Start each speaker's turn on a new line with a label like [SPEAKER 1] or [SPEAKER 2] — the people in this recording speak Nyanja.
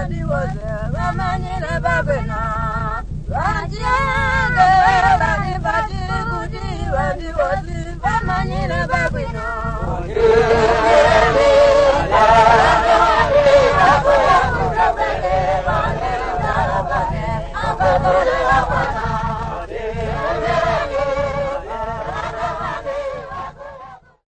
[SPEAKER 1] body was Ramani Babena. Ranjanga, body, goody, body was Ramani Babena. Baba